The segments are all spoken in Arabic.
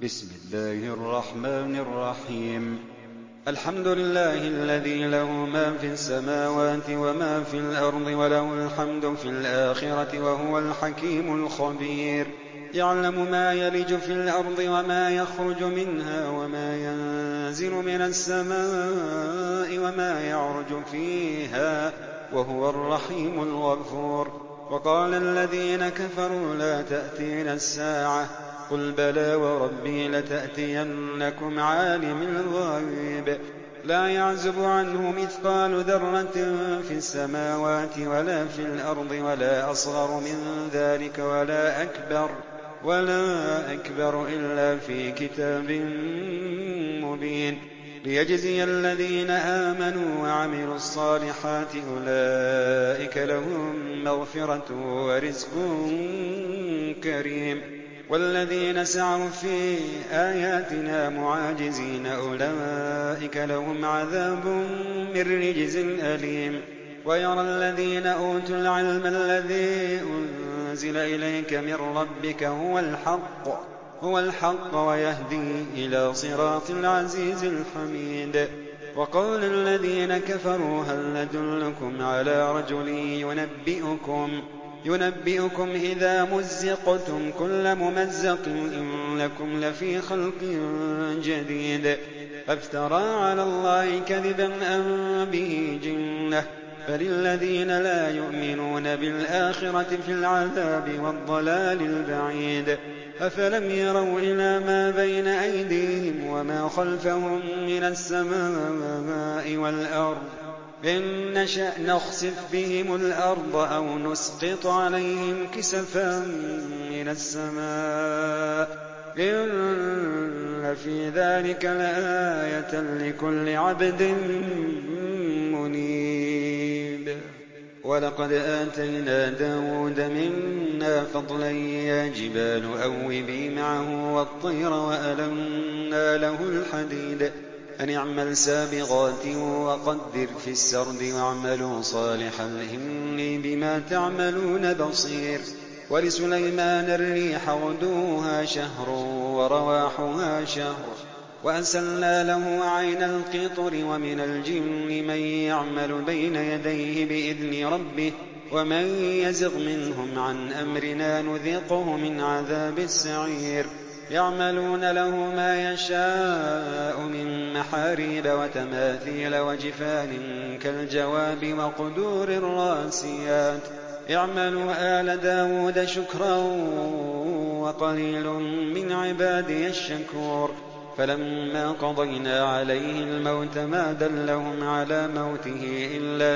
بسم الله الرحمن الرحيم. الحمد لله الذي له ما في السماوات وما في الأرض وله الحمد في الآخرة وهو الحكيم الخبير. يعلم ما يلج في الأرض وما يخرج منها وما ينزل من السماء وما يعرج فيها وهو الرحيم الغفور. وقال الذين كفروا لا تأتينا الساعة قل بلى وربي لتأتينكم عالم الغيب لا يعزب عنه مثقال ذرة في السماوات ولا في الأرض ولا أصغر من ذلك ولا أكبر إلا في كتاب مبين ليجزي الذين آمنوا وعملوا الصالحات أولئك لهم مغفرة ورزق كريم. والذين سعوا في آياتنا معاجزين أولئك لهم عذاب من رجز أليم. ويرى الذين أوتوا العلم الذي أنزل إليك من ربك هو الحق ويهدي إلى صراط العزيز الحميد. وقال الذين كفروا هل ندلكم على رجل ينبئكم إذا مزقتم كل ممزق إنكم لفي خلق جديد أفترى على الله كذبا أم به جنة فللذين لا يؤمنون بالآخرة في العذاب والضلال البعيد. أفلم يروا إلى ما بين أيديهم وما خلفهم من السماء والأرض إن نشأ نخسف بهم الأرض أو نسقط عليهم كسفا من السماء إن في ذلك لآية لكل عبد منيب. ولقد آتينا داود منا فضلا يا جبال أوبي معه والطير وألنا له الحديد أن اعمل سابغات وقدر في السرد واعملوا صالحا إني بما تعملون بصير. ولسليمان الريح غدوها شهر ورواحها شهر وأسلنا له عين القطر ومن الجن من يعمل بين يديه بإذن ربه ومن يزغ منهم عن أمرنا نذقه من عذاب السعير. يعملون له ما يشاء من محاريب وتماثيل وجفان كالجواب وقدور الراسيات اعملوا آل داود شكرا وقليل من عبادي الشكور. فلما قضينا عليه الموت ما دلهم على موته إلا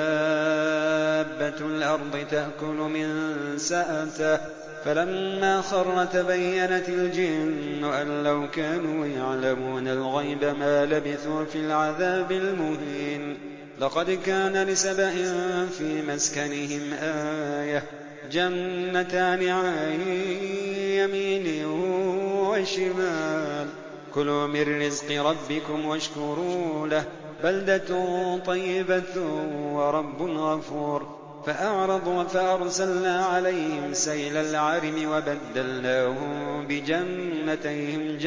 دابة الأرض تأكل من سأته فلما خر تبينت الجن أن لو كانوا يعلمون الغيب ما لبثوا في العذاب المهين. لقد كان لسبإ في مسكنهم آية جنتان عن يمين وشمال كلوا من رزق ربكم واشكروا له بلدة طيبة ورب غفور. فأعرضوا فأرسلنا عليهم سيل العرم وبدلناهم بجنتين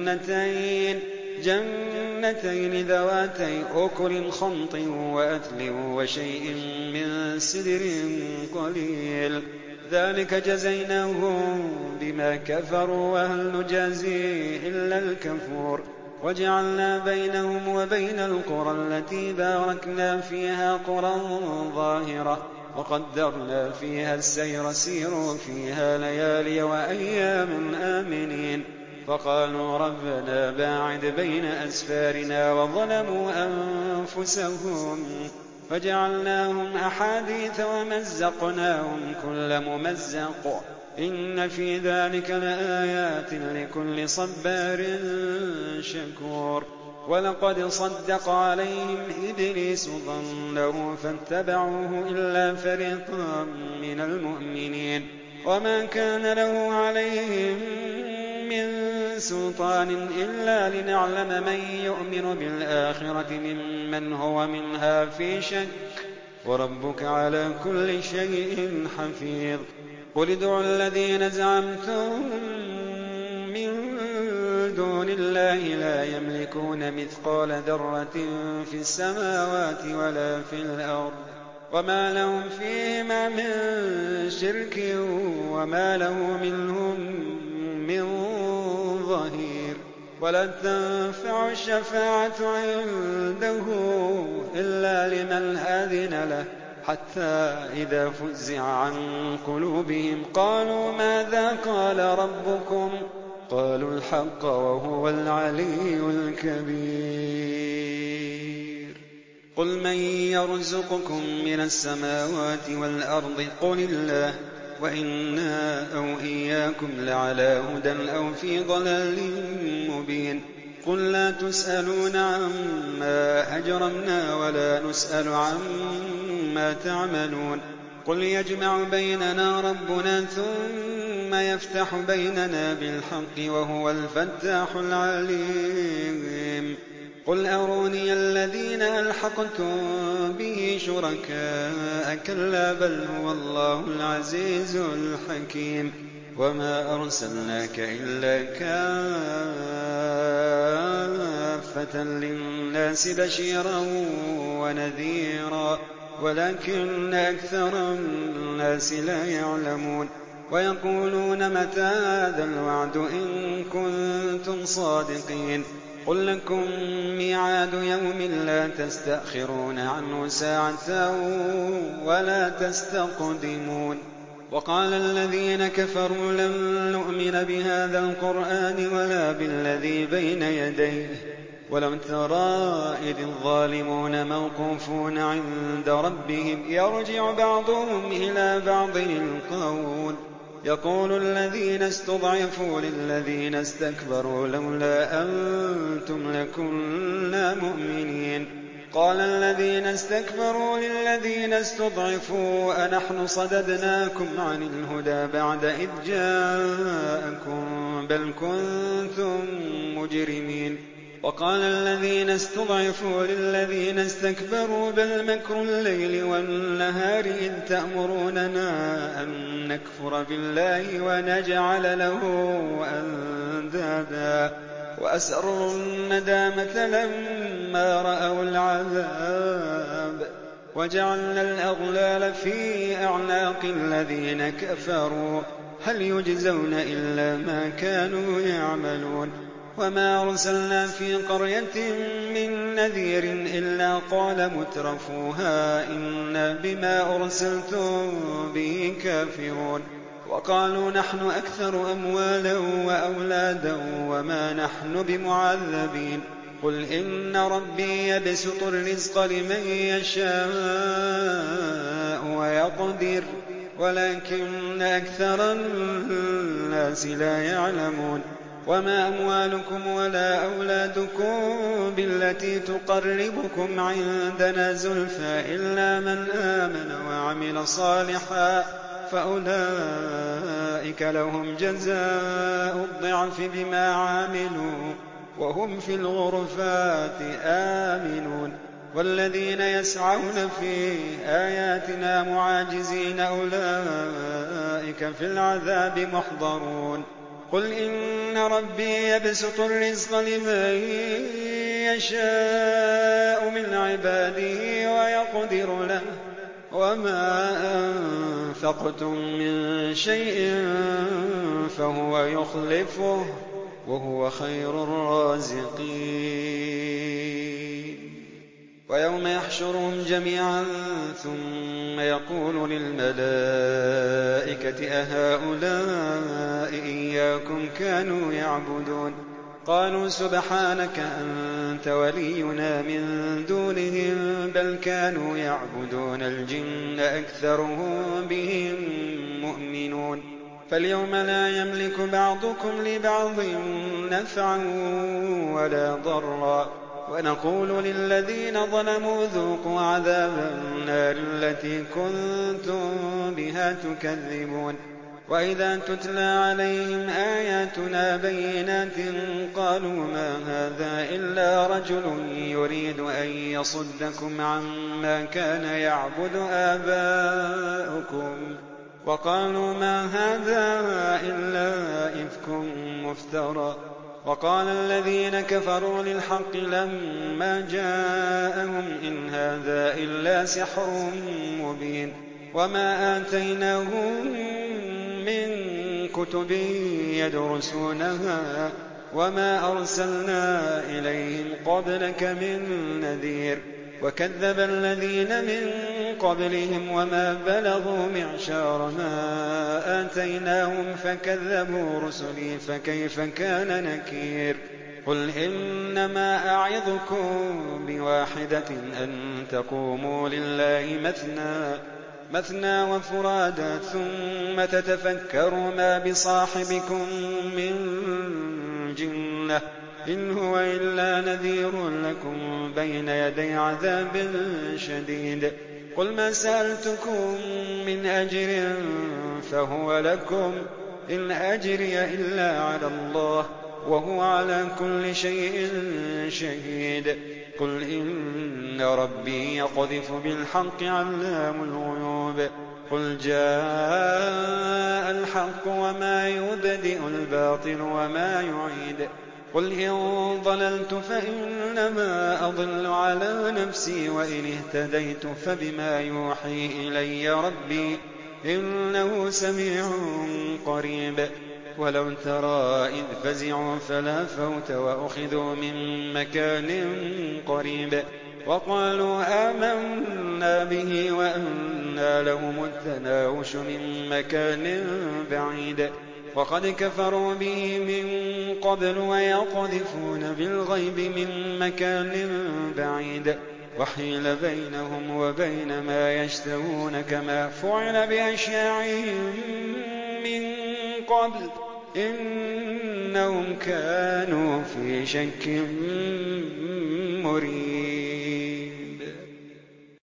جنتين ذواتي أكل خمط وأثل وشيء من سدر قليل ذلك جزيناهم بما كفروا وهل نجازي إلا الكفور. وجعلنا بينهم وبين القرى التي باركنا فيها قرى ظاهرة وقدرنا فيها السير سيروا فيها ليالي وأيام آمنين. فقالوا ربنا باعد بين أسفارنا وظلموا أنفسهم فجعلناهم أحاديث ومزقناهم كل ممزق إن في ذلك لآيات لكل صبار شكور. ولقد صدق عليهم إبليس ظنه فاتبعوه إلا فريقا من المؤمنين وما كان له عليهم من سلطان إلا لنعلم من يؤمن بالآخرة ممن هو منها في شك وربك على كل شيء حفيظ. قل ادعوا الذين زعمتم من دون الله لا يملكون مثقال ذرة في السماوات ولا في الأرض وما لهم فيهما من شرك وما له منهم من ظهير ولا تنفع الشفاعة عنده إلا لمن أذن له حتى إذا فزع عن قلوبهم قالوا ماذا قال ربكم قالوا الحق وهو العلي الكبير قل من يرزقكم من السماوات والأرض قل الله وإنا أو إياكم لعلى هدى أو في ضلال مبين قل لا تسألون عما أجرمنا ولا نسأل عما تعملون قل يجمع بيننا ربنا ثم يفتح بيننا بالحق وهو الفتاح العليم قل أروني الذين ألحقتم به شركاء كلا بل هو الله العزيز الحكيم وما أرسلناك إلا كافة للناس بشيرا ونذيرا ولكن أكثر الناس لا يعلمون ويقولون متى هذا الوعد إن كنتم صادقين قل لكم ميعاد يوم لا تستأخرون عنه ساعة ولا تستقدمون وقال الذين كفروا لن نؤمن بهذا القرآن ولا بالذي بين يديه ولم ترى إذ الظالمون موقوفون عند ربهم يرجع بعضهم إلى بعض القول يقول الذين استضعفوا للذين استكبروا لولا أنتم لكنا مؤمنين قال الذين استكبروا للذين استضعفوا أنحن صددناكم عن الهدى بعد إذ جاءكم بل كنتم مجرمين وقال الذين استضعفوا للذين استكبروا بل مكر الليل والنهار إذ تأمروننا أن نكفر بالله ونجعل له أندادا وأسروا الندامة لما رأوا العذاب وجعلنا الأغلال في أعناق الذين كفروا هل يجزون إلا ما كانوا يعملون وما أرسلنا في قرية من نذير إلا قال مترفوها إنا بما أرسلتم به كافرون وقالوا نحن أكثر أموالا وأولادا وما نحن بمعذبين قل إن ربي يبسط الرزق لمن يشاء ويقدر ولكن أكثر الناس لا يعلمون وما أموالكم ولا أولادكم بالتي تقربكم عندنا زلفى إلا من آمن وعمل صالحا فأولئك لهم جزاء الضعف بما عاملوا وهم في الغرفات آمنون والذين يسعون في آياتنا معاجزين أولئك في العذاب محضرون قل إن ربي يبسط الرزق لمن يشاء من عباده ويقدر له وما أنفقتم من شيء فهو يخلفه وهو خير الرازقين ويوم يحشرهم جميعا ثم يقول للملائكة أهؤلاء إياكم كانوا يعبدون قالوا سبحانك أنت ولينا من دونهم بل كانوا يعبدون الجن أكثرهم بهم مؤمنون فاليوم لا يملك بعضكم لبعض نفعا ولا ضرا ونقول للذين ظلموا ذوقوا عذاب النار التي كنتم بها تكذبون وإذا تتلى عليهم آياتنا بينات قالوا ما هذا إلا رجل يريد أن يصدكم عما كان يعبد آباؤكم وقالوا ما هذا إلا إفك مفترى وقال الذين كفروا للحق لما جاءهم إن هذا إلا سحر مبين وما آتيناهم من كتب يدرسونها وما أرسلنا إليهم قبلك من نذير وكذب الذين من قبلهم وما بلغوا معشار ما آتيناهم فكذبوا رسلي فكيف كان نكير قل إنما أعظكم بواحدة أن تقوموا لله مثنى وفرادا ثم تتفكروا ما بصاحبكم من جنة إن هو إلا نذير لكم بين يدي عذاب شديد قل ما سألتكم من أجر فهو لكم إن أجري إلا على الله وهو على كل شيء شهيد قل إن ربي يقذف بالحق علام الغيوب قل جاء الحق وما يبدئ الباطل وما يعيد قل إن ضللت فإنما أضل على نفسي وإن اهتديت فبما يوحي إلي ربي إنه سميع قريب ولو ترى إذ فزعوا فلا فوت وأخذوا من مكان قريب وقالوا آمنا به وأنى لهم التناوش من مكان بعيد وقد كفروا به من قبل ويقذفون بالغيب من مكان بعيد وحيل بينهم وبين ما يشتهون كما فعل بأشياعهم من قبل إنهم كانوا في شك مريب